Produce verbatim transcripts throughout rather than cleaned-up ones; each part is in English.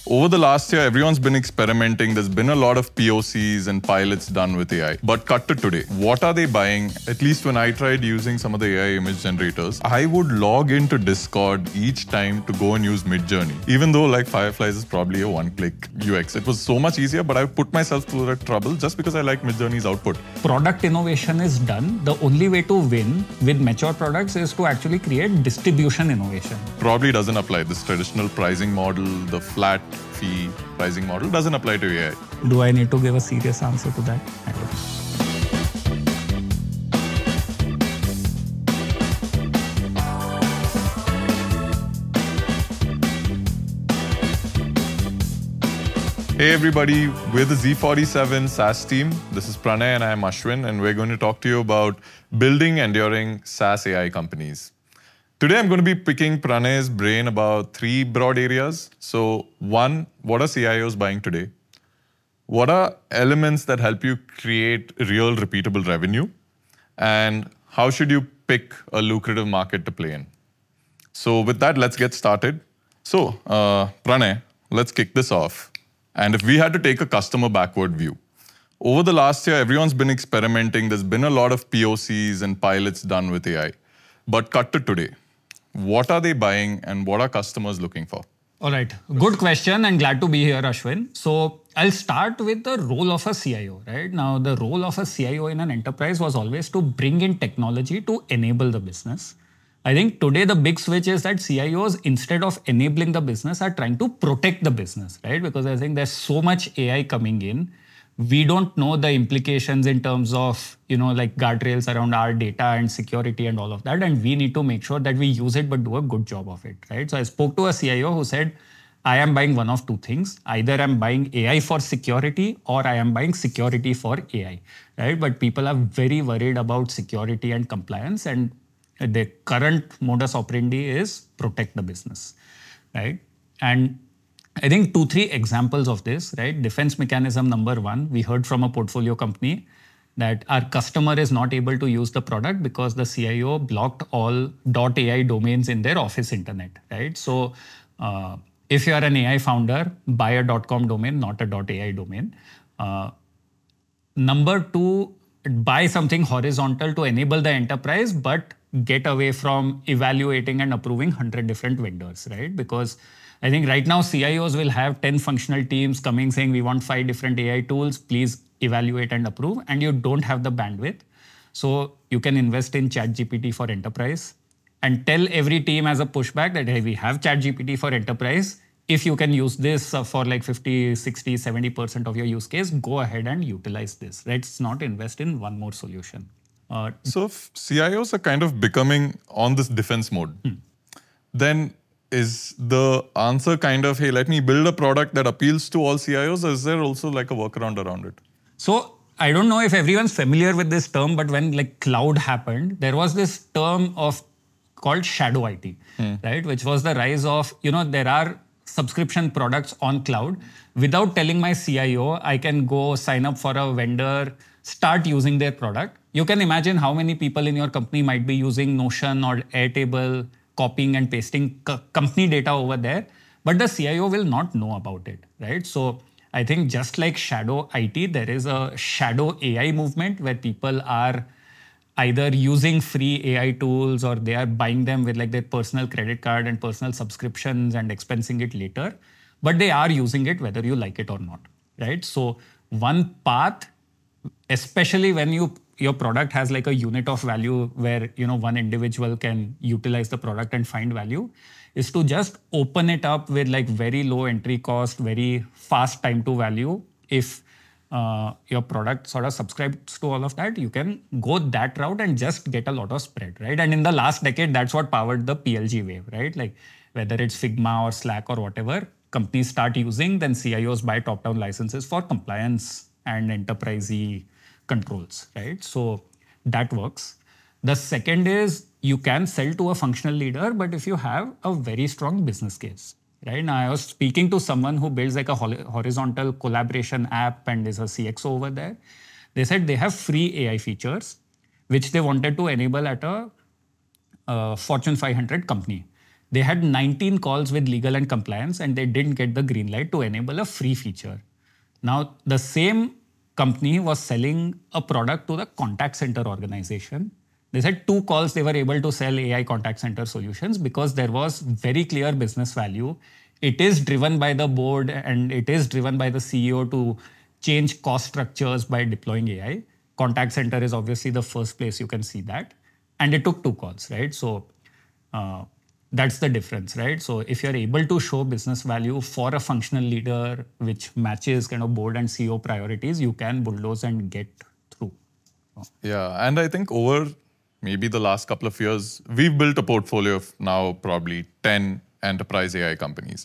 Over the last year, everyone's been experimenting. There's been a lot of P O Cs and pilots done with A I. But cut to today. What are they buying? At least when I tried using some of the A I image generators, I would log into Discord each time to go and use Midjourney. Even though like Fireflies is probably a one-click U X. It was so much easier, but I put myself through that trouble just because I like Midjourney's output. Product innovation is done. The only way to win with mature products is to actually create distribution innovation. Probably doesn't apply. This traditional pricing model, the flat fee pricing model doesn't apply to A I. Do I need to give a serious answer to that? I don't know. Hey everybody, we're the Z forty-seven SaaS team. This is Pranay and I'm Ashwin, and we're going to talk to you about building enduring SaaS A I companies. Today I'm going to be picking Pranay's brain about three broad areas. So one, what are C I Os buying today? What are elements that help you create real repeatable revenue? And how should you pick a lucrative market to play in? So with that, let's get started. So uh, Pranay, let's kick this off. And if we had to take a customer backward view, over the last year, everyone's been experimenting. There's been a lot of P O Cs and pilots done with A I. But cut to today. What are they buying and what are customers looking for? All right. Good question and glad to be here, Ashwin. So I'll start with the role of a C I O, right? Now, the role of a C I O in an enterprise was always to bring in technology to enable the business. I think today the big switch is that C I Os, instead of enabling the business, are trying to protect the business, right? Because I think there's so much A I coming in. We don't know the implications in terms of, you know, like guardrails around our data and security and all of that. And we need to make sure that we use it, but do a good job of it, right? So I spoke to a C I O who said, I am buying one of two things. Either I'm buying A I for security or I am buying security for A I, right? But people are very worried about security and compliance, and the current modus operandi is protect the business, right? And I think two, three examples of this, right? Defense mechanism number one, we heard from a portfolio company that our customer is not able to use the product because the C I O blocked all .ai domains in their office internet, right? So uh, if you are an A I founder, buy a .com domain, not a .ai domain. Uh, number two, buy something horizontal to enable the enterprise, but get away from evaluating and approving one hundred different vendors, right? Because I think right now C I Os will have ten functional teams coming saying we want five different A I tools, please evaluate and approve, and you don't have the bandwidth. So you can invest in ChatGPT for enterprise and tell every team as a pushback that, hey, we have ChatGPT for enterprise. If you can use this for like fifty, sixty, seventy percent of your use case, go ahead and utilize this. Let's not invest in one more solution. Uh, so if C I Os are kind of becoming on this defense mode, hmm. then is the answer kind of, hey, let me build a product that appeals to all C I Os? Or is there also like a workaround around it? So I don't know if everyone's familiar with this term, but when like cloud happened, there was this term of called shadow I T, hmm. right? Which was the rise of, you know, there are subscription products on cloud. Without telling my C I O, I can go sign up for a vendor, start using their product. You can imagine how many people in your company might be using Notion or Airtable, copying and pasting co- company data over there, but the C I O will not know about it, right? So I think just like shadow I T, there is a shadow A I movement where people are either using free A I tools or they are buying them with like their personal credit card and personal subscriptions and expensing it later, but they are using it whether you like it or not, right? So one path, especially when you your product has like a unit of value where, you know, one individual can utilize the product and find value, is to just open it up with like very low entry cost, very fast time to value. If uh, your product sort of subscribes to all of that, you can go that route and just get a lot of spread, right? And in the last decade, that's what powered the P L G wave, right? Like whether it's Figma or Slack or whatever, companies start using, then C I Os buy top-down licenses for compliance and enterprise-y controls, right? So that works. The second is you can sell to a functional leader, but if you have a very strong business case, right? Now, I was speaking to someone who builds like a horizontal collaboration app and is a C X O over there. They said they have free A I features, which they wanted to enable at a, a Fortune five hundred company. They had nineteen calls with legal and compliance, and they didn't get the green light to enable a free feature. Now, the same company was selling a product to the contact center organization. They said two calls they were able to sell A I contact center solutions because there was very clear business value. It is driven by the board and it is driven by the C E O to change cost structures by deploying A I. Contact center is obviously the first place you can see that. And it took two calls, right? So uh, that's the difference, right? So if you're able to show business value for a functional leader, which matches kind of board and C E O priorities, you can bulldoze and get through. Yeah, and I think over maybe the last couple of years, we've built a portfolio of now probably ten enterprise A I companies.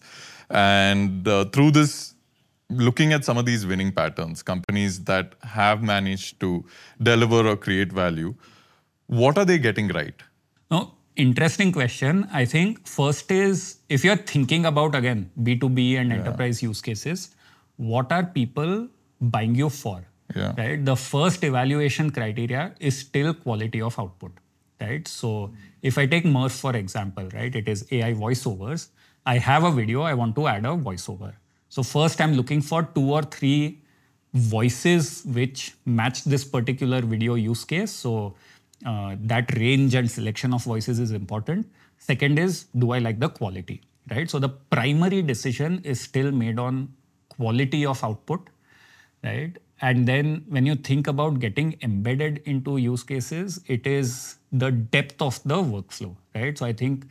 And uh, through this, looking at some of these winning patterns, companies that have managed to deliver or create value, what are they getting right? No, interesting question. I think first is, if you're thinking about, again, B two B and yeah. enterprise use cases, what are people buying you for? Yeah. Right. The first evaluation criteria is still quality of output. Right. So if I take Murf, for example, right, it is A I voiceovers. I have a video, I want to add a voiceover. So first I'm looking for two or three voices which match this particular video use case. So uh, that range and selection of voices is important. Second is, do I like the quality? Right. So the primary decision is still made on quality of output. Right. And then when you think about getting embedded into use cases, it is the depth of the workflow, right? So I think,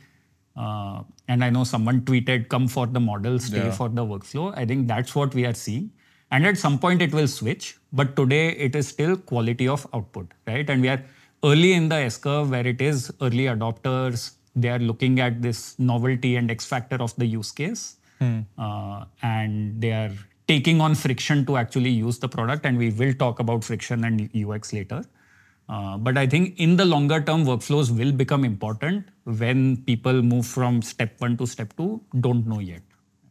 uh, and I know someone tweeted, come for the model, stay yeah. for the workflow. I think that's what we are seeing. And at some point it will switch, but today it is still quality of output, right? And we are early in the S-curve where it is early adopters. They are looking at this novelty and X factor of the use case. Hmm. Uh, and they are taking on friction to actually use the product, and we will talk about friction and U X later. Uh, but I think in the longer term, workflows will become important when people move from step one to step two, don't know yet.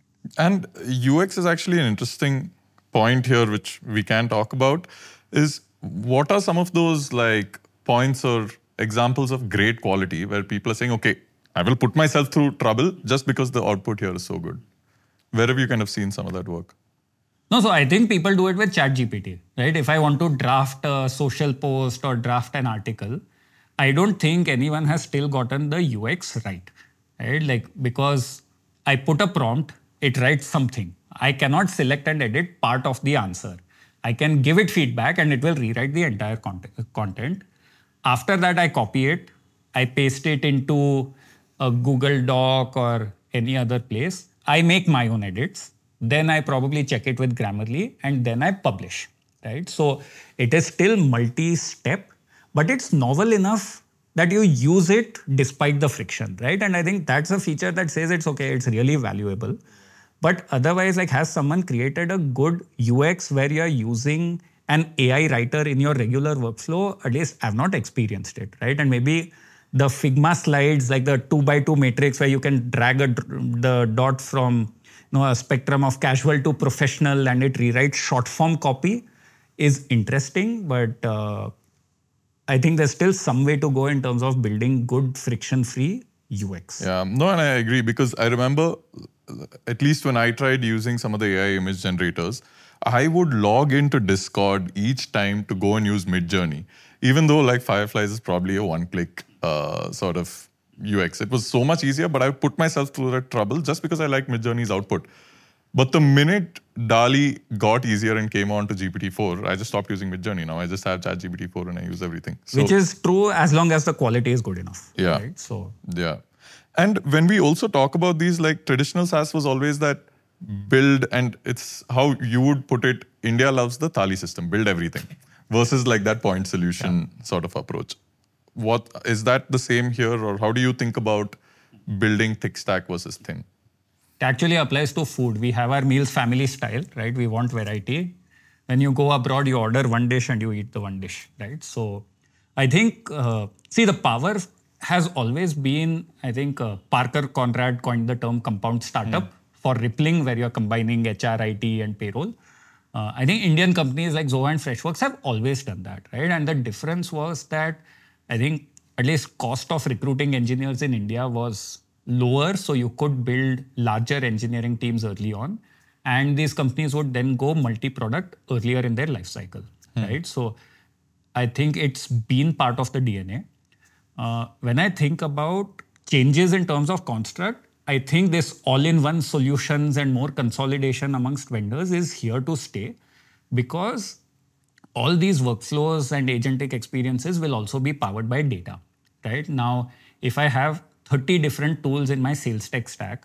And U X is actually an interesting point here, which we can talk about, is what are some of those like points or examples of great quality where people are saying, okay, I will put myself through trouble just because the output here is so good. Where have you kind of seen some of that work? No, so I think people do it with ChatGPT, right? If I want to draft a social post or draft an article, I don't think anyone has still gotten the U X right, right? Like, because I put a prompt, it writes something. I cannot select and edit part of the answer. I can give it feedback and it will rewrite the entire content. After that, I copy it. I paste it into a Google Doc or any other place. I make my own edits. Then I probably check it with Grammarly and then I publish, right? So it is still multi-step, but it's novel enough that you use it despite the friction, right? And I think that's a feature that says it's okay, it's really valuable. But otherwise, like, has someone created a good U X where you're using an A I writer in your regular workflow? At least I've not experienced it, right? And maybe the Figma slides, like the two by two matrix where you can drag a, the dot from know, a spectrum of casual to professional and it rewrites short form copy is interesting, but uh, I think there's still some way to go in terms of building good friction-free U X. Yeah, no, and I agree because I remember, at least when I tried using some of the A I image generators, I would log into Discord each time to go and use Midjourney, even though like Fireflies is probably a one-click uh, sort of U X. It was so much easier, but I put myself through that trouble just because I like Midjourney's output. But the minute DALL-E got easier and came on to G P T four, I just stopped using Midjourney. Now I just have ChatGPT four and I use everything. So, which is true as long as the quality is good enough. Yeah. Right? So yeah. And when we also talk about these, like traditional SaaS was always that build, and it's how you would put it, India loves the Thali system, build everything, versus like that point solution yeah. sort of approach. What is that the same here, or how do you think about building thick stack versus thin? It actually applies to food. We have our meals family style, right? We want variety. When you go abroad, you order one dish and you eat the one dish, right? So I think, uh, see, the power has always been, I think, uh, Parker Conrad coined the term compound startup mm. for rippling, where you're combining H R, I T, and payroll. Uh, I think Indian companies like Zoho and Freshworks have always done that, right? And the difference was that I think at least cost of recruiting engineers in India was lower, so you could build larger engineering teams early on. And these companies would then go multi-product earlier in their life cycle, hmm. right? So I think it's been part of the D N A. Uh, when I think about changes in terms of construct, I think this all-in-one solutions and more consolidation amongst vendors is here to stay, because all these workflows and agentic experiences will also be powered by data, right? Now, if I have thirty different tools in my sales tech stack,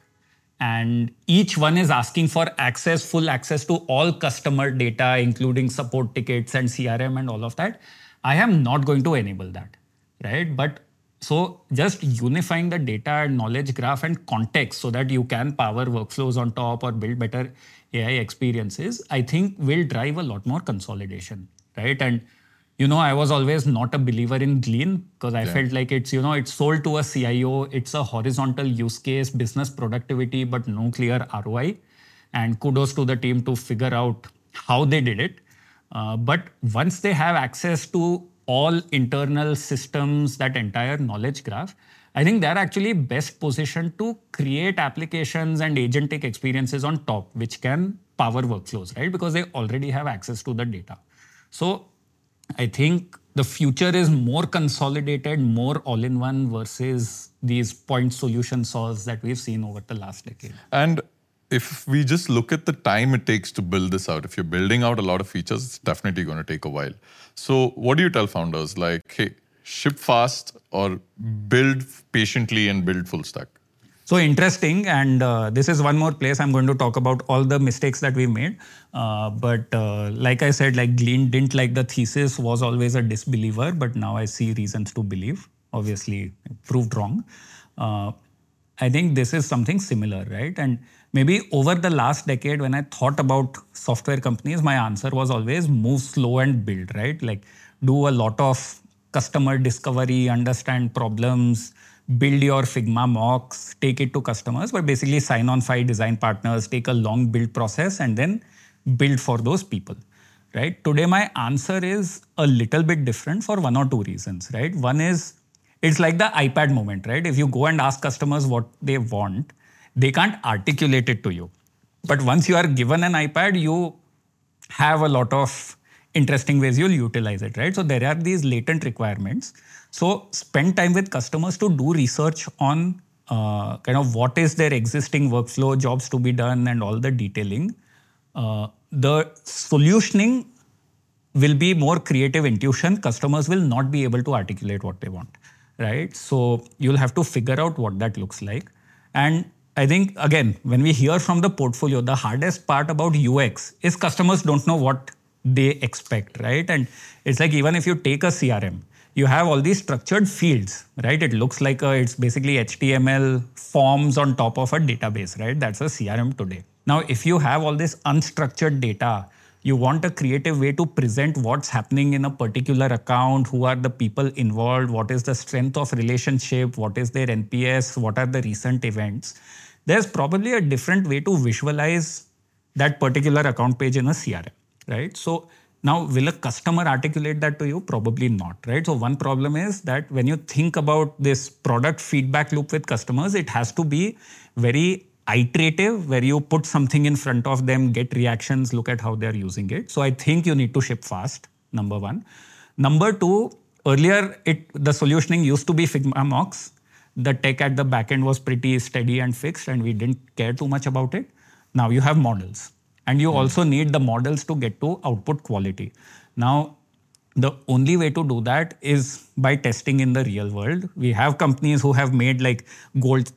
and each one is asking for access, full access to all customer data, including support tickets and C R M and all of that, I am not going to enable that, right? But so just unifying the data and knowledge graph and context so that you can power workflows on top or build better A I experiences, I think will drive a lot more consolidation, right? And you know, I was always not a believer in Glean because I yeah. felt like it's, you know, it's sold to a C I O. It's a horizontal use case, business productivity, but no clear R O I. And kudos to the team to figure out how they did it. Uh, but once they have access to all internal systems, that entire knowledge graph, I think they're actually best positioned to create applications and agentic experiences on top, which can power workflows, right? Because they already have access to the data. So I think the future is more consolidated, more all-in-one versus these point solution saws that we've seen over the last decade. And if we just look at the time it takes to build this out, if you're building out a lot of features, it's definitely going to take a while. So what do you tell founders? Like, hey, ship fast or build patiently and build full stack? So interesting, and uh, this is one more place I'm going to talk about all the mistakes that we made. Uh, but uh, like I said, like Glean didn't like the thesis, was always a disbeliever, but now I see reasons to believe. Obviously, proved wrong. Uh, I think this is something similar, right? And maybe over the last decade, when I thought about software companies, my answer was always move slow and build, right? Like do a lot of customer discovery, understand problems, build your Figma mocks, take it to customers, but basically sign on five design partners, take a long build process, and then build for those people, right? Today, my answer is a little bit different for one or two reasons, right? One is, it's like the iPad moment, right? If you go and ask customers what they want, they can't articulate it to you. But once you are given an iPad, you have a lot of interesting ways you'll utilize it, right? So there are these latent requirements. So spend time with customers to do research on uh, kind of what is their existing workflow, jobs to be done, and all the detailing. Uh, the solutioning will be more creative intuition. Customers will not be able to articulate what they want, right? So you'll have to figure out what that looks like. And I think, again, when we hear from the portfolio, the hardest part about U X is customers don't know what they expect, right? And it's like even if you take a C R M, you have all these structured fields, right? It looks like a, it's basically H T M L forms on top of a database, right? That's a C R M today. Now, if you have all this unstructured data, you want a creative way to present what's happening in a particular account, who are the people involved, what is the strength of relationship, what is their N P S, what are the recent events. There's probably a different way to visualize that particular account page in a C R M, right? So now, will a customer articulate that to you? Probably not, right? So one problem is that when you think about this product feedback loop with customers, it has to be very iterative, where you put something in front of them, get reactions, look at how they're using it. So I think you need to ship fast, number one. Number two, earlier it the solutioning used to be Figma mocks. The tech at the back end was pretty steady and fixed, and we didn't care too much about it. Now you have models, and you mm. also need the models to get to output quality. Now, the only way to do that is by testing in the real world. We have companies who have made like gold,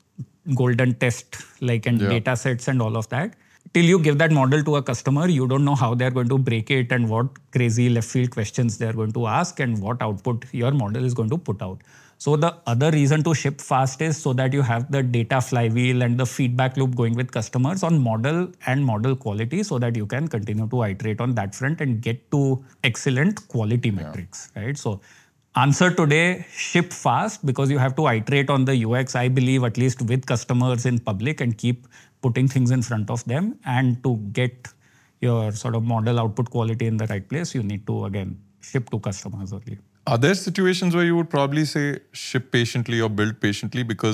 golden test like and yeah. data sets and all of that. Till you give that model to a customer, you don't know how they're going to break it and what crazy left field questions they're going to ask and what output your model is going to put out. So the other reason to ship fast is so that you have the data flywheel and the feedback loop going with customers on model and model quality, so that you can continue to iterate on that front and get to excellent quality yeah. metrics, right? So answer today, ship fast, because you have to iterate on the U X, I believe, at least with customers in public, and keep putting things in front of them. And to get your sort of model output quality in the right place, you need to, again, ship to customers early. Are there situations where you would probably say ship patiently or build patiently? Because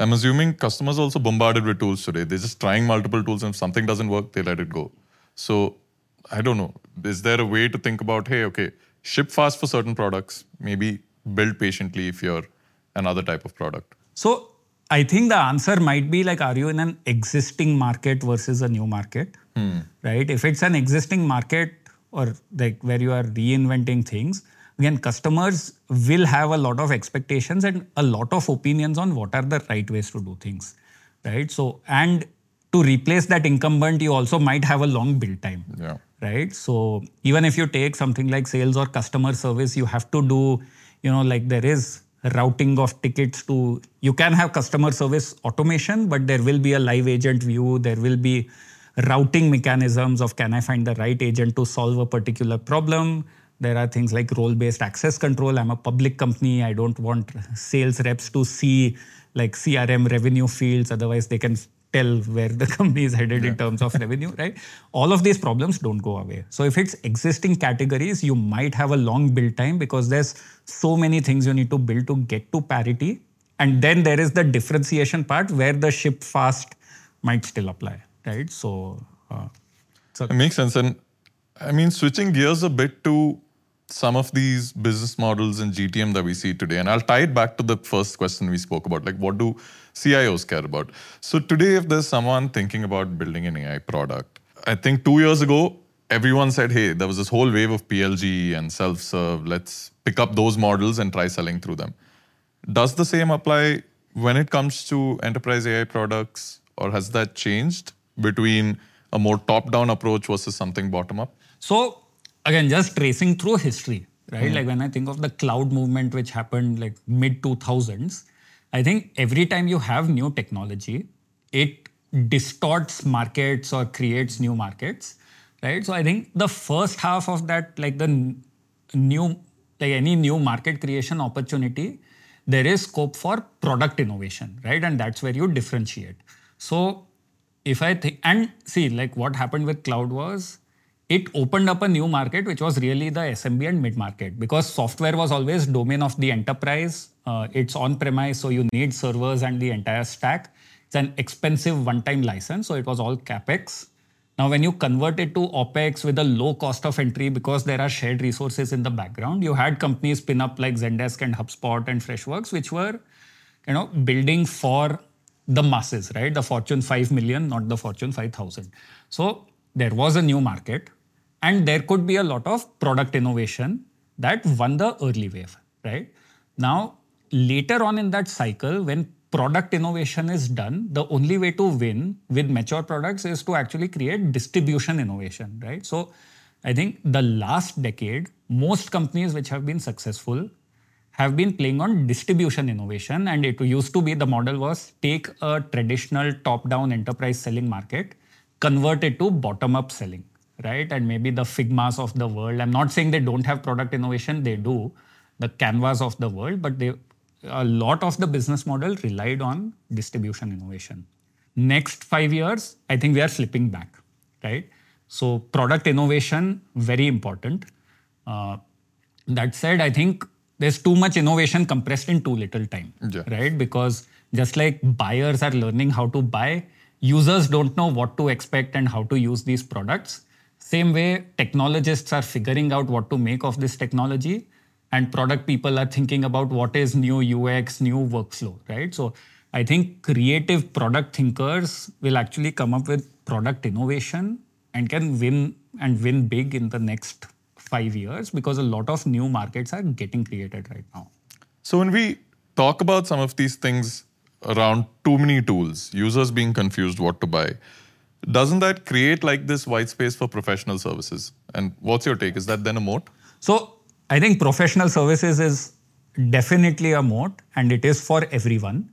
I'm assuming customers also bombarded with tools today. They're just trying multiple tools, and if something doesn't work, they let it go. So I don't know. Is there a way to think about, hey, okay, ship fast for certain products, maybe build patiently if you're another type of product? So I think the answer might be like, are you in an existing market versus a new market, Hmm. right? If it's an existing market or like where you are reinventing things, again, customers will have a lot of expectations and a lot of opinions on what are the right ways to do things, right? So, and to replace that incumbent, you also might have a long build time, Yeah. right? So even if you take something like sales or customer service, you have to do, you know, like there is routing of tickets to, you can have customer service automation, but there will be a live agent view. There will be routing mechanisms of can I find the right agent to solve a particular problem. There are things like role-based access control. I'm a public company. I don't want sales reps to see like C R M revenue fields. Otherwise, they can tell where the company is headed Yeah. in terms of revenue, right? All of these problems don't go away. So if it's existing categories, you might have a long build time because there's so many things you need to build to get to parity. And then there is the differentiation part where the ship fast might still apply, right? So, uh, so It makes sense. And I mean, switching gears a bit to some of these business models in G T M that we see today, and I'll tie it back to the first question we spoke about, like what do C I Os care about? So today, if there's someone thinking about building an A I product, I think two years ago, everyone said, hey, there was this whole wave of P L G and self-serve. Let's pick up those models and try selling through them. Does the same apply when it comes to enterprise A I products, or has that changed between a more top-down approach versus something bottom-up? So again, just tracing through history, right? Mm. Like when I think of the cloud movement, which happened like mid two thousands, I think every time you have new technology, it distorts markets or creates new markets, right? So I think the first half of that, like the new, like any new market creation opportunity, there is scope for product innovation, right? And that's where you differentiate. So if I think, and see, like what happened with cloud was, it opened up a new market, which was really the S M B and mid-market, because software was always domain of the enterprise. Uh, it's on-premise, so you need servers and the entire stack. It's an expensive one-time license, so it was all CapEx. Now, when you convert it to OpEx with a low cost of entry, because there are shared resources in the background, you had companies spin up like Zendesk and HubSpot and Freshworks, which were, you know, building for the masses, right? The Fortune five million, not the Fortune five thousand. So there was a new market. And there could be a lot of product innovation that won the early wave, right? Now, later on in that cycle, when product innovation is done, the only way to win with mature products is to actually create distribution innovation, right? So I think the last decade, most companies which have been successful have been playing on distribution innovation. And it used to be, the model was take a traditional top-down enterprise selling market, convert it to bottom-up selling. Right? And maybe the Figmas of the world. I'm not saying they don't have product innovation, they do, the Canvas of the world, but they, a lot of the business model relied on distribution innovation. Next five years, I think we are slipping back, right? So product innovation, very important. Uh, that said, I think there's too much innovation compressed in too little time, yeah. right? Because just like buyers are learning how to buy, users don't know what to expect and how to use these products. Same way, technologists are figuring out what to make of this technology, and product people are thinking about what is new U X, new workflow, right? So I think creative product thinkers will actually come up with product innovation and can win and win big in the next five years because a lot of new markets are getting created right now. So when we talk about some of these things around too many tools, users being confused what to buy, doesn't that create like this white space for professional services? And what's your take? Is that then a moat? So I think professional services is definitely a moat, and it is for everyone.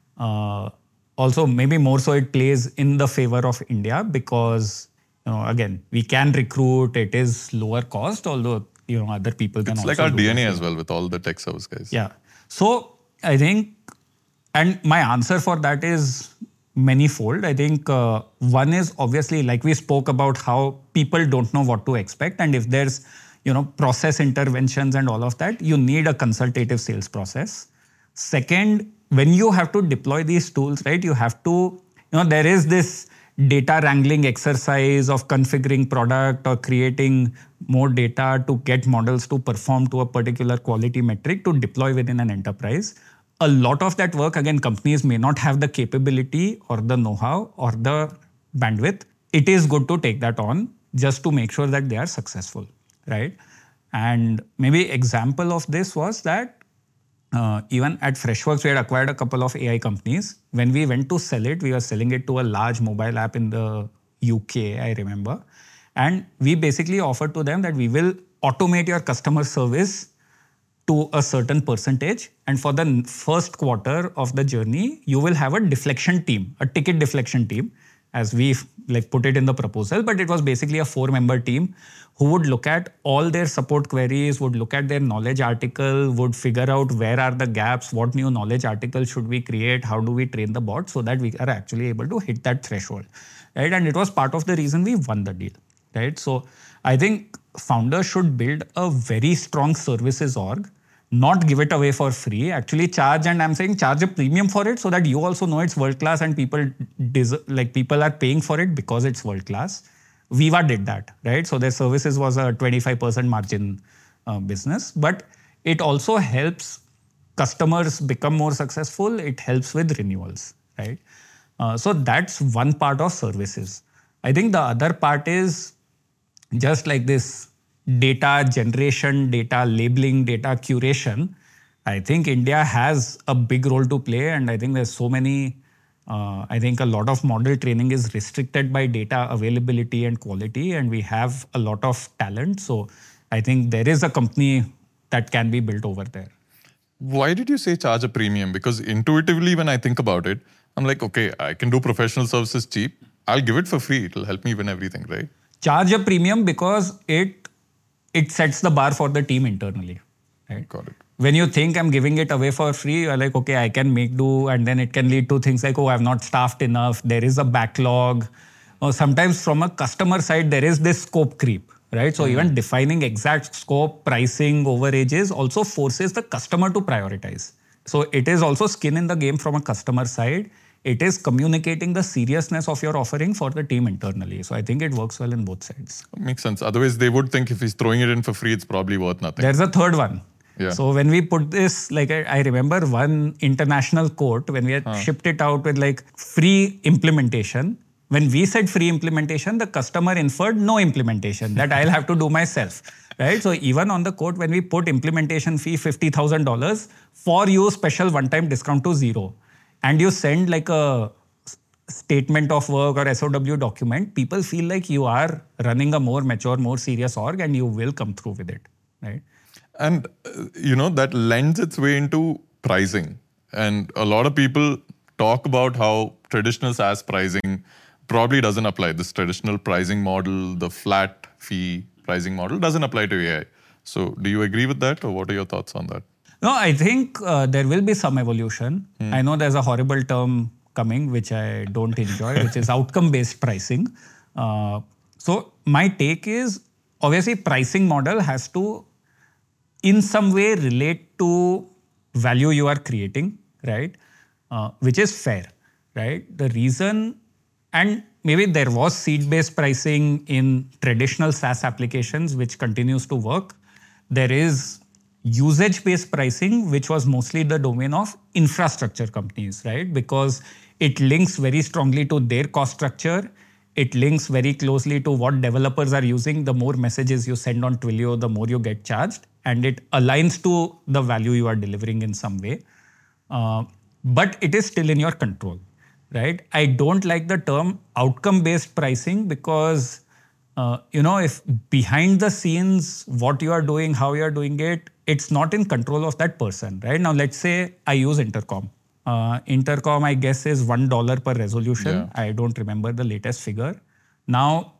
Uh, also, maybe more so it plays in the favor of India because, you know, again, we can recruit, it is lower cost, although, you know, other people can it's also It's like our do D N A it. as well with all the tech service guys. Yeah. So I think, and my answer for that is manifold. I think uh, one is obviously, like we spoke about, how people don't know what to expect. And if there's, you know, process interventions and all of that, you need a consultative sales process. Second, when you have to deploy these tools, right, you have to, you know, there is this data wrangling exercise of configuring product or creating more data to get models to perform to a particular quality metric to deploy within an enterprise. A lot of that work, again, companies may not have the capability or the know-how or the bandwidth. It is good to take that on just to make sure that they are successful, right? And maybe example of this was that uh, even at Freshworks, we had acquired a couple of A I companies. When we went to sell it, we were selling it to a large mobile app in the U K, I remember. And we basically offered to them that we will automate your customer service to a certain percentage. And for the first quarter of the journey, you will have a deflection team, a ticket deflection team, as we like put it in the proposal. But it was basically a four-member team who would look at all their support queries, would look at their knowledge article, would figure out where are the gaps, what new knowledge article should we create, how do we train the bot so that we are actually able to hit that threshold, right? And it was part of the reason we won the deal, right? So I think founders should build a very strong services org, not give it away for free, actually charge, and I'm saying charge a premium for it so that you also know it's world-class and people deserve, like people are paying for it because it's world-class. Veeva did that, right? So their services was a twenty-five percent margin uh, business, but it also helps customers become more successful. It helps with renewals, right? Uh, so that's one part of services. I think the other part is just like this data generation, data labeling, data curation. I think India has a big role to play, and I think there's so many, uh, I think a lot of model training is restricted by data availability and quality, and we have a lot of talent. So I think there is a company that can be built over there. Why did you say charge a premium? Because intuitively, when I think about it, I'm like, okay, I can do professional services cheap. I'll give it for free. It'll help me win everything, right? Charge a premium because it it sets the bar for the team internally, right? Got it. When you think I'm giving it away for free, you're like, okay, I can make do, and then it can lead to things like, oh, I've not staffed enough, there is a backlog. Or sometimes from a customer side, there is this scope creep, right? So mm-hmm. even defining exact scope, pricing, overages also forces the customer to prioritize. So it is also skin in the game from a customer side. It is communicating the seriousness of your offering for the team internally. So I think it works well in both sides. Makes sense. Otherwise, they would think if he's throwing it in for free, it's probably worth nothing. There's a third one. Yeah. So when we put this, like I, I remember one international court, when we had huh. shipped it out with like free implementation. When we said free implementation, the customer inferred no implementation, that I'll have to do myself, right? So even on the quote, when we put implementation fee fifty thousand dollars for you, special one-time discount to zero, and you send like a statement of work or S O W document, people feel like you are running a more mature, more serious org, and you will come through with it, right? And, uh, you know, that lends its way into pricing. And a lot of people talk about how traditional SaaS pricing probably doesn't apply. This traditional pricing model, the flat fee pricing model doesn't apply to A I. So do you agree with that, or what are your thoughts on that? No, I think uh, there will be some evolution. Hmm. I know there's a horrible term coming, which I don't enjoy, which is outcome-based pricing. Uh, so my take is, obviously, pricing model has to, in some way, relate to value you are creating, right? Uh, which is fair, right? The reason, and maybe there was seat-based pricing in traditional SaaS applications, which continues to work. There is usage-based pricing, which was mostly the domain of infrastructure companies, right? Because it links very strongly to their cost structure. It links very closely to what developers are using. The more messages you send on Twilio, the more you get charged. And it aligns to the value you are delivering in some way. Uh, but it is still in your control, right? I don't like the term outcome-based pricing because, uh, you know, if behind the scenes, what you are doing, how you are doing it, it's not in control of that person, right? Now, let's say I use Intercom. Uh, Intercom, I guess, is one dollar per resolution. Yeah. I don't remember the latest figure. Now,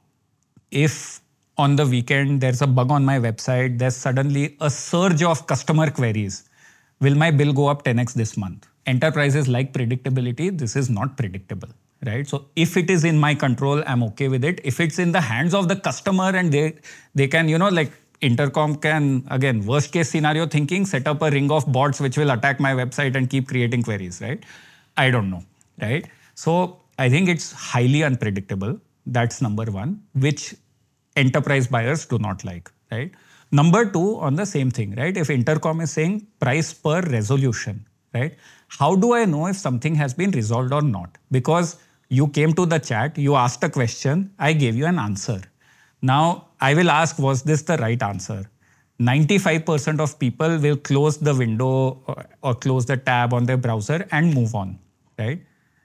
if on the weekend there's a bug on my website, there's suddenly a surge of customer queries, will my bill go up ten x this month? Enterprises like predictability. This is not predictable, right? So if it is in my control, I'm okay with it. If it's in the hands of the customer and they they can, you know, like Intercom can, again, worst case scenario thinking, set up a ring of bots which will attack my website and keep creating queries, right? I don't know, right? So I think it's highly unpredictable. That's number one, which enterprise buyers do not like, right? Number two, on the same thing, right? If Intercom is saying price per resolution, right? How do I know if something has been resolved or not? Because you came to the chat, you asked a question, I gave you an answer. Now, I will ask, was this the right answer? ninety-five percent of people will close the window or, or close the tab on their browser and move on, right?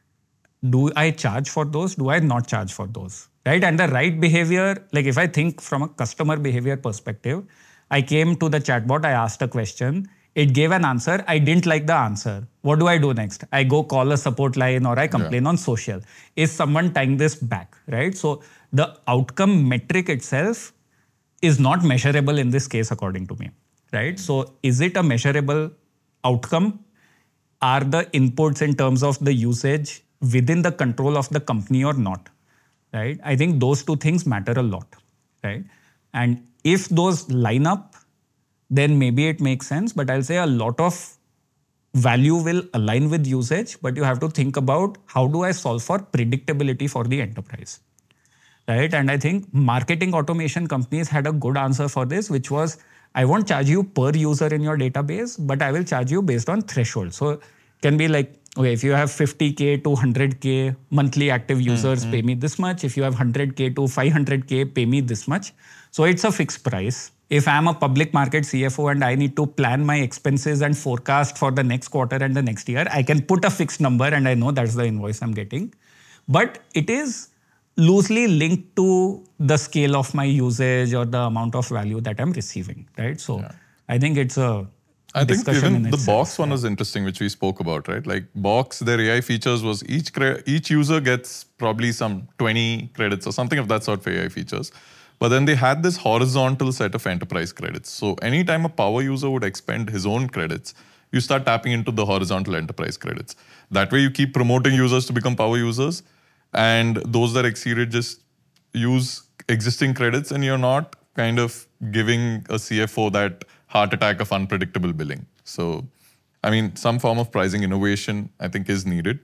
Do I charge for those? Do I not charge for those? Right? And the right behavior, like if I think from a customer behavior perspective, I came to the chatbot, I asked a question, it gave an answer, I didn't like the answer. What do I do next? I go call a support line or I complain yeah. on social. Is someone tying this back, right? So the outcome metric itself is not measurable in this case, according to me, right? So is it a measurable outcome? Are the inputs in terms of the usage within the control of the company or not? Right? I think those two things matter a lot, right? And if those line up, then maybe it makes sense. But I'll say a lot of value will align with usage, but you have to think about how do I solve for predictability for the enterprise, right? And I think marketing automation companies had a good answer for this, which was, I won't charge you per user in your database, but I will charge you based on threshold. So it can be like, okay, if you have fifty K to one hundred K monthly active users, mm-hmm. pay me this much. If you have one hundred K to five hundred K, pay me this much. So it's a fixed price. If I'm a public market C F O and I need to plan my expenses and forecast for the next quarter and the next year, I can put a fixed number and I know that's the invoice I'm getting. But it is loosely linked to the scale of my usage or the amount of value that I'm receiving, right? So yeah. I think it's a I think even the itself, Box one yeah. was interesting, which we spoke about, right? Like Box, their A I features was each cre- each user gets probably some twenty credits or something of that sort for A I features. But then they had this horizontal set of enterprise credits. So anytime a power user would expend his own credits, you start tapping into the horizontal enterprise credits. That way you keep promoting users to become power users, and those that exceeded just use existing credits, and you're not kind of giving a C F O that heart attack of unpredictable billing. So, I mean, some form of pricing innovation, I think, is needed.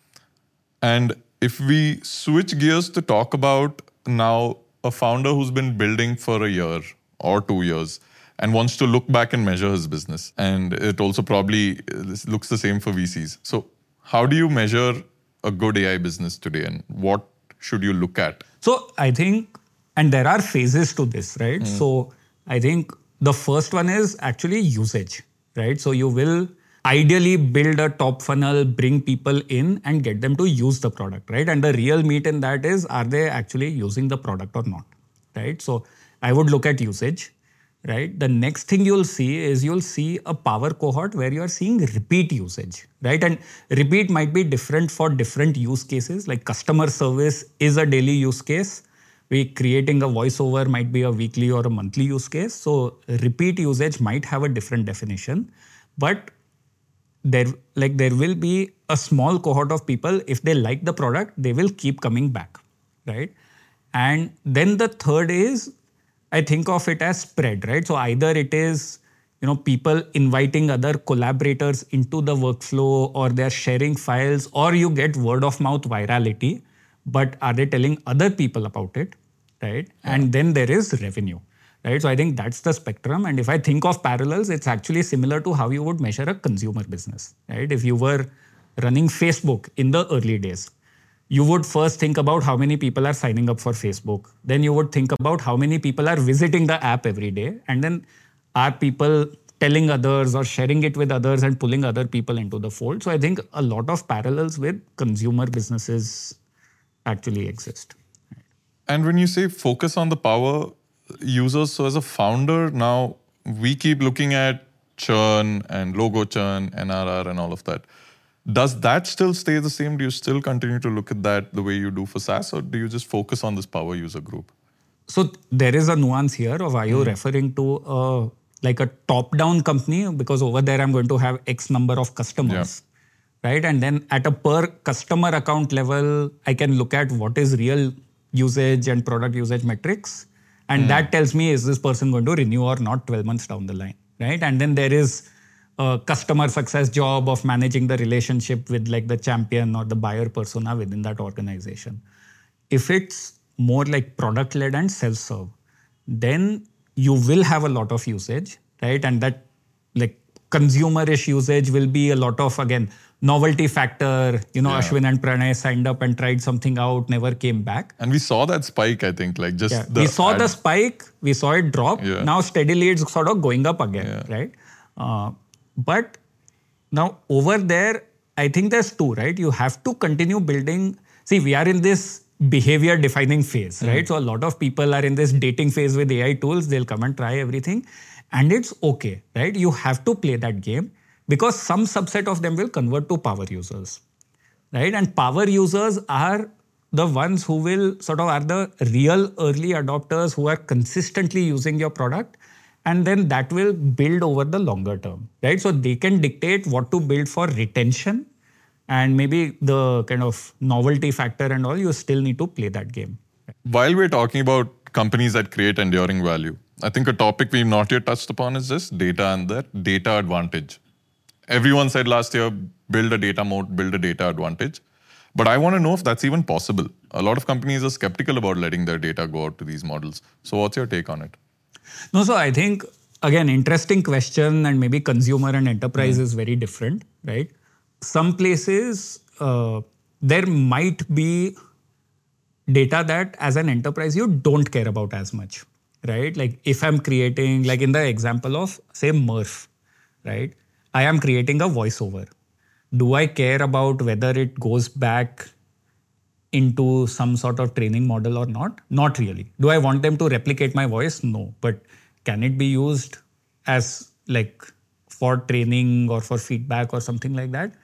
And if we switch gears to talk about now a founder who's been building for a year or two years and wants to look back and measure his business, and it also probably looks the same for V Cs. So how do you measure a good A I business today, and what should you look at? So I think, and there are phases to this, right? Mm. So I think the first one is actually usage, right? So you will ideally build a top funnel, bring people in and get them to use the product, right? And the real meat in that is, are they actually using the product or not, right? So I would look at usage, right? The next thing you'll see is you'll see a power cohort where you're seeing repeat usage, right? And repeat might be different for different use cases. Like customer service is a daily use case. We creating a voiceover might be a weekly or a monthly use case. So repeat usage might have a different definition, but there, like there will be a small cohort of people, if they like the product, they will keep coming back, right? And then the third is, I think of it as spread, right? So either it is, you know, people inviting other collaborators into the workflow, or they're sharing files, or you get word of mouth virality, but are they telling other people about it, right? Yeah. And then there is revenue, right? So I think that's the spectrum. And if I think of parallels, it's actually similar to how you would measure a consumer business, right? If you were running Facebook in the early days, you would first think about how many people are signing up for Facebook. Then you would think about how many people are visiting the app every day. And then are people telling others or sharing it with others and pulling other people into the fold? So I think a lot of parallels with consumer businesses actually exist. And when you say focus on the power users, so as a founder, now we keep looking at churn and logo churn, N R R and all of that. Does that still stay the same? Do you still continue to look at that the way you do for SaaS, or do you just focus on this power user group? So there is a nuance here of, are you mm. referring to a, like a top-down company? Because over there I'm going to have X number of customers, yeah. right? And then at a per customer account level, I can look at what is real usage and product usage metrics. And mm. that tells me, is this person going to renew or not twelve months down the line, right? And then there is a customer success job of managing the relationship with like the champion or the buyer persona within that organization. If it's more like product-led and self-serve, then you will have a lot of usage, right? And that like consumer-ish usage will be a lot of, again, novelty factor. You know, yeah. Ashwin and Pranay signed up and tried something out, never came back. And we saw that spike, I think, like just yeah. the We saw ad. the spike, we saw it drop. Yeah. Now steadily it's sort of going up again, yeah. right? Uh, but now over there, I think there's two, right? You have to continue building. See, we are in this behavior defining phase, mm. right? So a lot of people are in this dating phase with A I tools. They'll come and try everything. And it's okay, right? You have to play that game because some subset of them will convert to power users, right? And power users are the ones who will sort of are the real early adopters who are consistently using your product. And then that will build over the longer term, right? So they can dictate what to build for retention and maybe the kind of novelty factor and all. You still need to play that game. While we're talking about companies that create enduring value, I think a topic we've not yet touched upon is this data and the data advantage. Everyone said last year, build a data moat, build a data advantage. But I want to know if that's even possible. A lot of companies are skeptical about letting their data go out to these models. So what's your take on it? No, so I think, again, interesting question, and maybe consumer and enterprise mm. is very different, right? Some places, uh, there might be data that as an enterprise, you don't care about as much, right? Like if I'm creating, like in the example of, say, Murph, right? I am creating a voiceover. Do I care about whether it goes back into some sort of training model or not? Not really. Do I want them to replicate my voice? No. But can it be used as like for training or for feedback or something like that?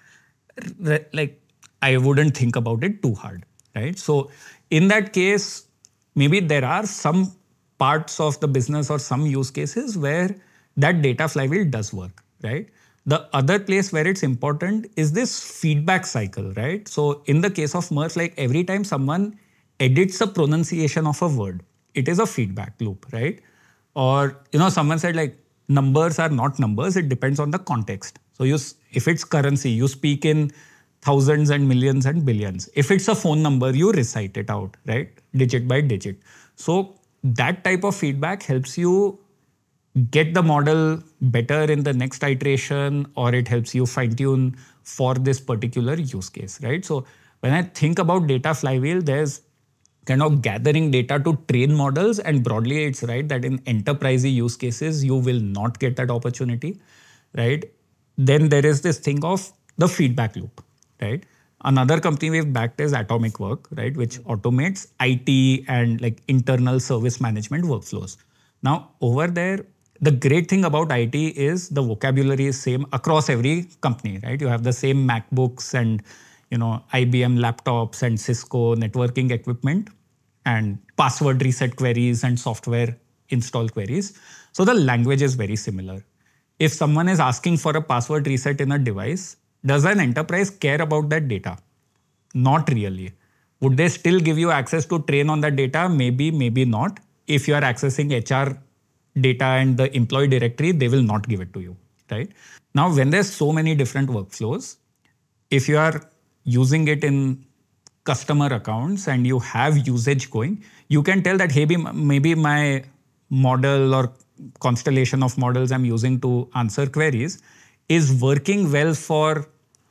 Like I wouldn't think about it too hard, right? So in that case, maybe there are some parts of the business or some use cases where that data flywheel does work, right? The other place where it's important is this feedback cycle, right? So in the case of Murph, like every time someone edits a pronunciation of a word, it is a feedback loop, right? Or, you know, someone said like numbers are not numbers. It depends on the context. So you, if it's currency, you speak in thousands and millions and billions. If it's a phone number, you recite it out, right? Digit by digit. So that type of feedback helps you get the model better in the next iteration, or it helps you fine tune for this particular use case, right? So when I think about data flywheel, there's kind of gathering data to train models, and broadly it's right that in enterprise use cases, you will not get that opportunity, right? Then there is this thing of the feedback loop, right? Another company we've backed is Atomic Work, right? Which automates I T and like internal service management workflows. Now over there, the great thing about I T is the vocabulary is same across every company, right? You have the same MacBooks and, you know, I B M laptops and Cisco networking equipment and password reset queries and software install queries. So the language is very similar. If someone is asking for a password reset in a device, does an enterprise care about that data? Not really. Would they still give you access to train on that data? Maybe, maybe not. If you are accessing H R data and the employee directory, they will not give it to you, right? Now, when there's so many different workflows, if you are using it in customer accounts and you have usage going, you can tell that, hey, maybe my model or constellation of models I'm using to answer queries is working well for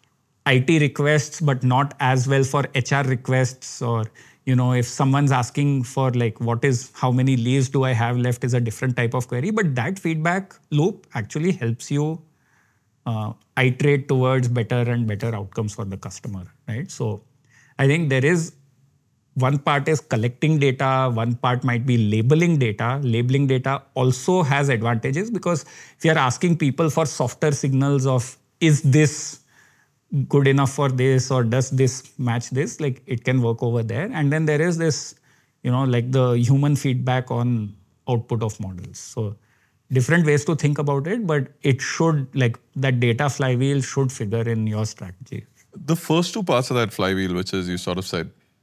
I T requests, but not as well for H R requests. Or, you know, if someone's asking for like, what is, how many leaves do I have left is a different type of query. But that feedback loop actually helps you uh, iterate towards better and better outcomes for the customer, right? So I think there is one part is collecting data, one part might be labeling data. Labeling data also has advantages because if you're asking people for softer signals of, is this good enough for this or does this match this, like it can work over there. And then there is this, you know, like the human feedback on output of models. So different ways to think about it, but it should, like that data flywheel should figure in your strategy. The first two parts of that flywheel, which is you sort of said,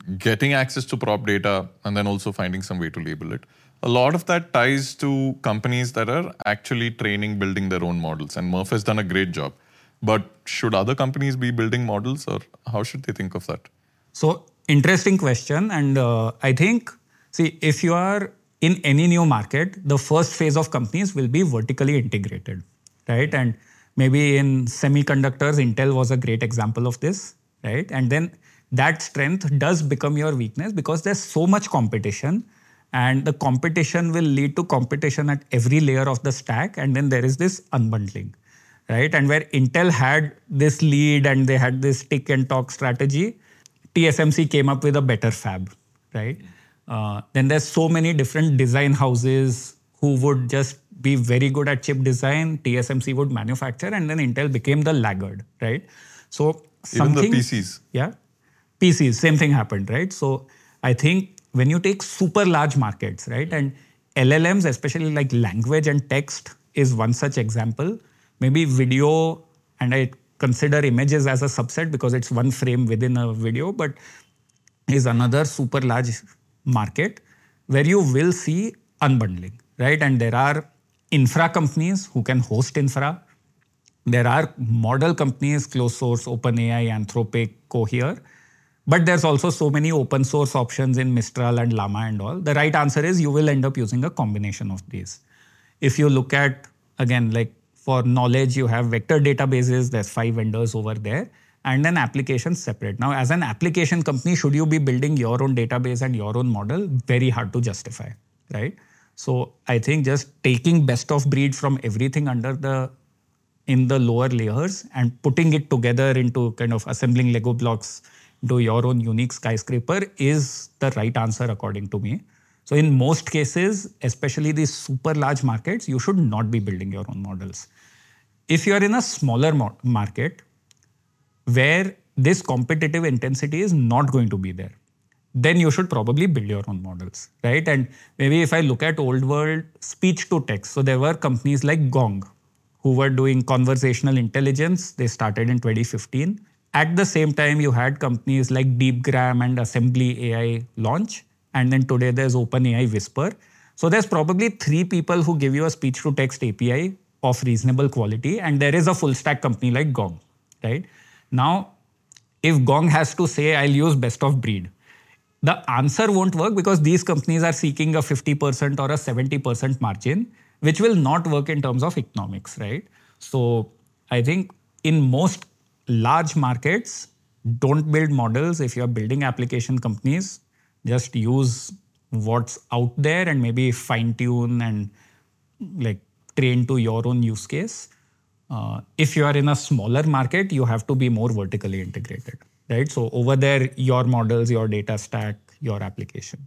getting access to prop data, and then also finding some way to label it. A lot of that ties to companies that are actually training, building their own models. And Murph has done a great job. But should other companies be building models, or how should they think of that? So, interesting question. And uh, I think, see, if you are in any new market, the first phase of companies will be vertically integrated, right? And maybe in semiconductors, Intel was a great example of this, right? And then that strength does become your weakness because there's so much competition, and the competition will lead to competition at every layer of the stack. And then there is this unbundling, right? And where Intel had this lead and they had this tick and talk strategy, T S M C came up with a better fab, right? Uh, then there's so many different design houses who would just be very good at chip design. T S M C would manufacture, and then Intel became the laggard, right? So even the P Cs. Yeah, P Cs, same thing happened, right? So I think when you take super large markets, right, and L L Ms, especially like language and text is one such example. Maybe video, and I consider images as a subset because it's one frame within a video, but is another super large market where you will see unbundling, right? And there are infra companies who can host infra. There are model companies, closed source, OpenAI, Anthropic, Cohere. But there's also so many open source options in Mistral and Llama and all. The right answer is you will end up using a combination of these. If you look at, again, like for knowledge, you have vector databases, there's five vendors over there, and then applications separate. Now, as an application company, should you be building your own database and your own model? Very hard to justify, right? So I think just taking best of breed from everything under the, in the lower layers and putting it together into kind of assembling Lego blocks do your own unique skyscraper is the right answer according to me. So in most cases, especially these super large markets, you should not be building your own models. If you're in a smaller mo- market where this competitive intensity is not going to be there, then you should probably build your own models, right? And maybe if I look at old world speech to text, so there were companies like Gong who were doing conversational intelligence. They started in twenty fifteen. At the same time, you had companies like DeepGram and Assembly A I launch. And then today there's OpenAI Whisper. So there's probably three people who give you a speech to text A P I of reasonable quality. And there is a full stack company like Gong, right? Now, if Gong has to say, I'll use best of breed, the answer won't work because these companies are seeking a fifty percent or a seventy percent margin, which will not work in terms of economics, right? So I think in most large markets, don't build models. If you're building application companies, just use what's out there and maybe fine tune and like train to your own use case. Uh, if you are in a smaller market, you have to be more vertically integrated, right? So over there, your models, your data stack, your application.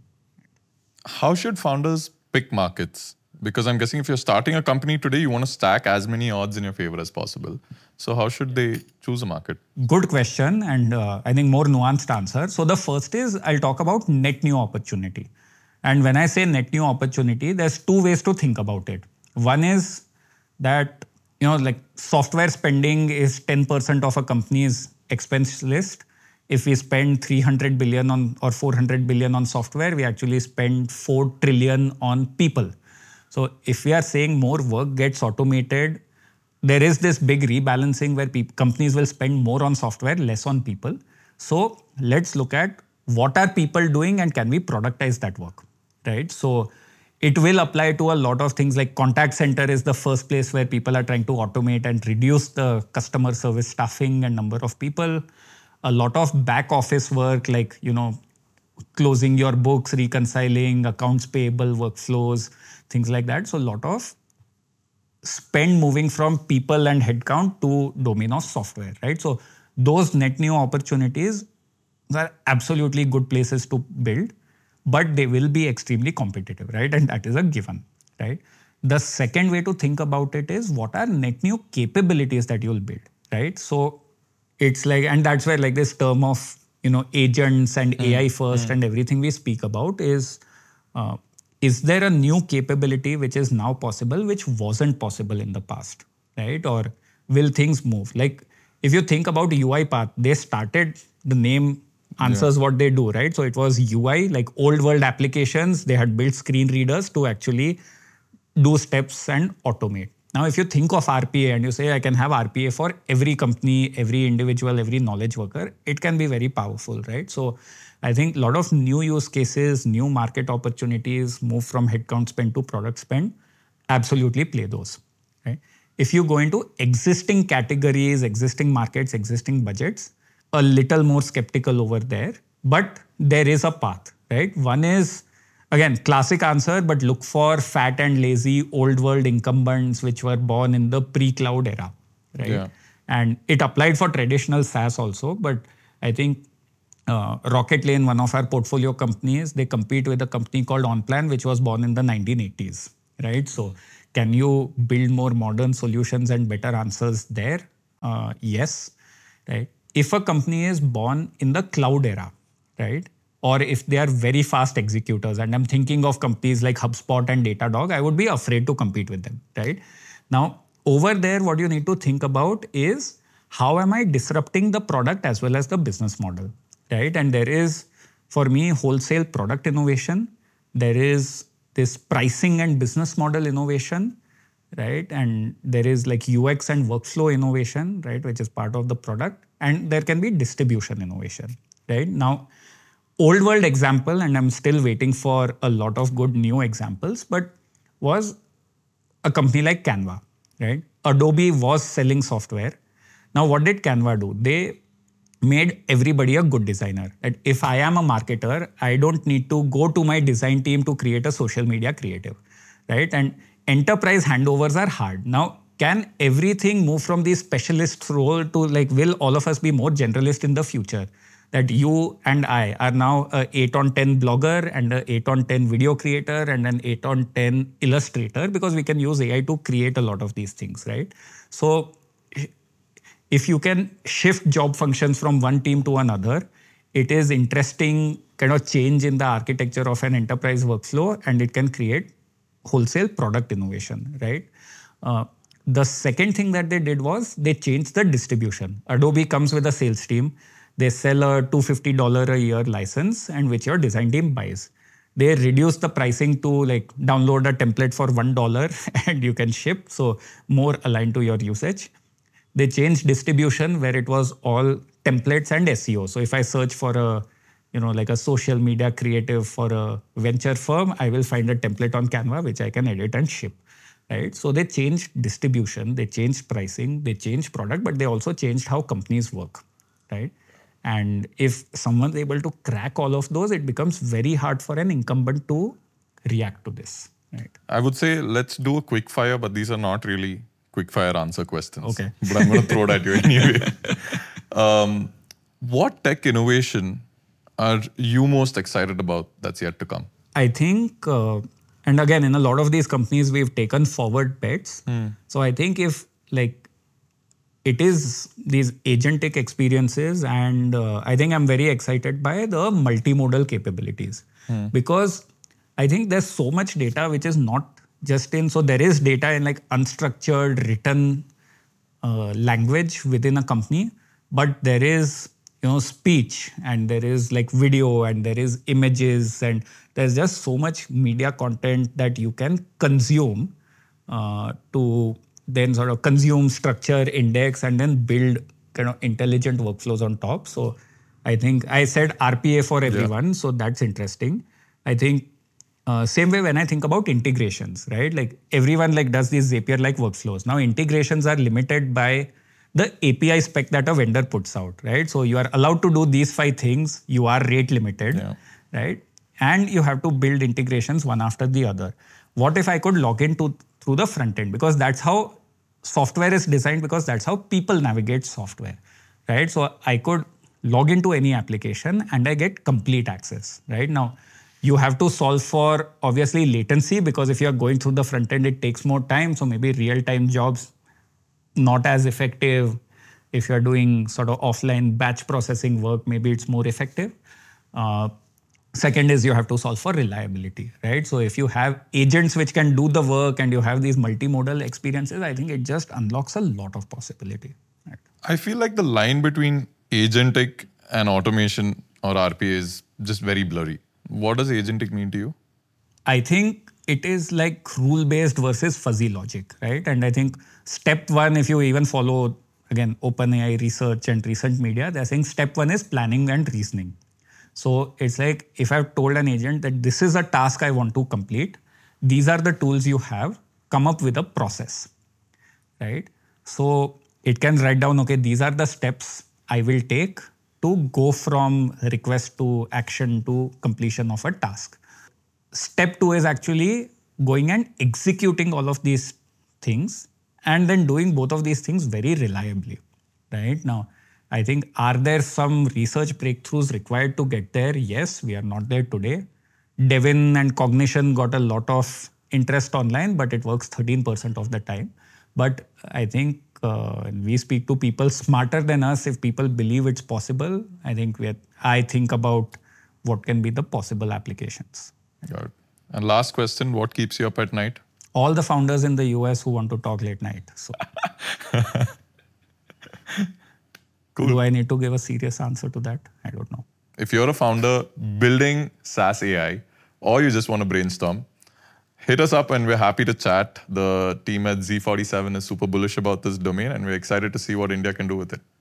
How should founders pick markets? Because I'm guessing if you're starting a company today, you want to stack as many odds in your favor as possible. So how should they choose a market? Good question, and uh, I think more nuanced answer. So the first is I'll talk about net new opportunity. And when I say net new opportunity, there's two ways to think about it. One is that, you know, like software spending is ten percent of a company's expense list. If we spend three hundred billion on or four hundred billion on software, we actually spend four trillion on people. So if we are saying more work gets automated, there is this big rebalancing where pe- companies will spend more on software, less on people. So let's look at what are people doing and can we productize that work, right? So it will apply to a lot of things like contact center is the first place where people are trying to automate and reduce the customer service staffing and number of people. A lot of back office work like, you know, closing your books, reconciling, accounts payable workflows, things like that. So a lot of spend moving from people and headcount to domain of software, right? So those net new opportunities are absolutely good places to build, but they will be extremely competitive, right? And that is a given, right? The second way to think about it is what are net new capabilities that you'll build, right? So it's like, and that's where like this term of, you know, agents and mm. A I first mm. and everything we speak about is, uh, is there a new capability which is now possible, which wasn't possible in the past, right? Or will things move? Like if you think about UiPath, they started, the name answers yeah. what they do, right? So it was U I, like old world applications. They had built screen readers to actually do steps and automate. Now, if you think of R P A and you say, I can have R P A for every company, every individual, every knowledge worker, it can be very powerful, right? So I think a lot of new use cases, new market opportunities, move from headcount spend to product spend, absolutely play those, right? If you go into existing categories, existing markets, existing budgets, a little more skeptical over there, but there is a path, right? One is, again, classic answer, but look for fat and lazy old world incumbents which were born in the pre-cloud era, right? Yeah. And it applied for traditional SaaS also, but I think uh, Rocket Lane, one of our portfolio companies, they compete with a company called OnPlan, which was born in the nineteen eighties, right? So can you build more modern solutions and better answers there? Uh, yes, right? If a company is born in the cloud era, right? Or if they are very fast executors, and I'm thinking of companies like HubSpot and Datadog, I would be afraid to compete with them, right? Now, over there, what you need to think about is how am I disrupting the product as well as the business model, right? And there is, for me, wholesale product innovation. There is this pricing and business model innovation, right? And there is like U X and workflow innovation, right? Which is part of the product. And there can be distribution innovation, right? Now, old world example, and I'm still waiting for a lot of good new examples, but was a company like Canva, right? Adobe was selling software. Now, what did Canva do? They made everybody a good designer. And if I am a marketer, I don't need to go to my design team to create a social media creative, right? And enterprise handovers are hard. Now, can everything move from the specialist role to like, will all of us be more generalist in the future? That you and I are now a eight on ten blogger and a eight on ten video creator and an eight on ten illustrator, because we can use A I to create a lot of these things, right? So if you can shift job functions from one team to another, it is interesting kind of change in the architecture of an enterprise workflow, and it can create wholesale product innovation, right? Uh, the second thing that they did was they changed the distribution. Adobe comes with a sales team. They sell a two hundred fifty dollars a year license, and which your design team buys. They reduce the pricing to like download a template for one dollar and you can ship. So more aligned to your usage. They changed distribution where it was all templates and S E O. So if I search for a, you know, like a social media creative for a venture firm, I will find a template on Canva, which I can edit and ship, right? So they changed distribution, they changed pricing, they changed product, but they also changed how companies work, right? And if someone's able to crack all of those, it becomes very hard for an incumbent to react to this. Right? I would say let's do a quick fire, but these are not really quick fire answer questions. Okay. But I'm going to throw it at you anyway. Um, what tech innovation are you most excited about that's yet to come? I think, uh, and again, in a lot of these companies, we've taken forward bets. Mm. So I think if like, it is these agentic experiences, and uh, I think I'm very excited by the multimodal capabilities hmm. because I think there's so much data which is not just in, so there is data in like unstructured written uh, language within a company, but there is, you know, speech, and there is like video, and there is images, and there's just so much media content that you can consume uh, to then sort of consume, structure, index, and then build kind of intelligent workflows on top. So I think I said R P A for everyone, yeah. So that's interesting. I think uh, same way when I think about integrations, right? Like everyone like does these Zapier-like workflows. Now integrations are limited by the A P I spec that a vendor puts out, right? So you are allowed to do these five things. You are rate limited, yeah. right? And you have to build integrations one after the other. What if I could log into through the front end? Because that's how software is designed, because that's how people navigate software, right? So I could log into any application and I get complete access, right? Now, you have to solve for obviously latency, because if you're going through the front end, it takes more time. So maybe real-time jobs, not as effective. If you're doing sort of offline batch processing work, maybe it's more effective. Uh, Second is you have to solve for reliability, right? So if you have agents which can do the work and you have these multimodal experiences, I think it just unlocks a lot of possibility. Right? I feel like the line between agentic and automation or R P A is just very blurry. What does agentic mean to you? I think it is like rule-based versus fuzzy logic, right? And I think step one, if you even follow, again, OpenAI research and recent media, they're saying step one is planning and reasoning. So it's like if I've told an agent that this is a task I want to complete, these are the tools you have, come up with a process, right? So it can write down, okay, these are the steps I will take to go from request to action to completion of a task. Step two is actually going and executing all of these things and then doing both of these things very reliably, right? Now, I think, are there some research breakthroughs required to get there? Yes, we are not there today. Devin and Cognition got a lot of interest online, but it works thirteen percent of the time. But I think uh, we speak to people smarter than us. If people believe it's possible, I think we are, I think about what can be the possible applications. Got it. And last question, what keeps you up at night? All the founders in the U S who want to talk late night. So, cool. Do I need to give a serious answer to that? I don't know. If you're a founder building SaaS A I, or you just want to brainstorm, hit us up and we're happy to chat. The team at Z forty-seven is super bullish about this domain and we're excited to see what India can do with it.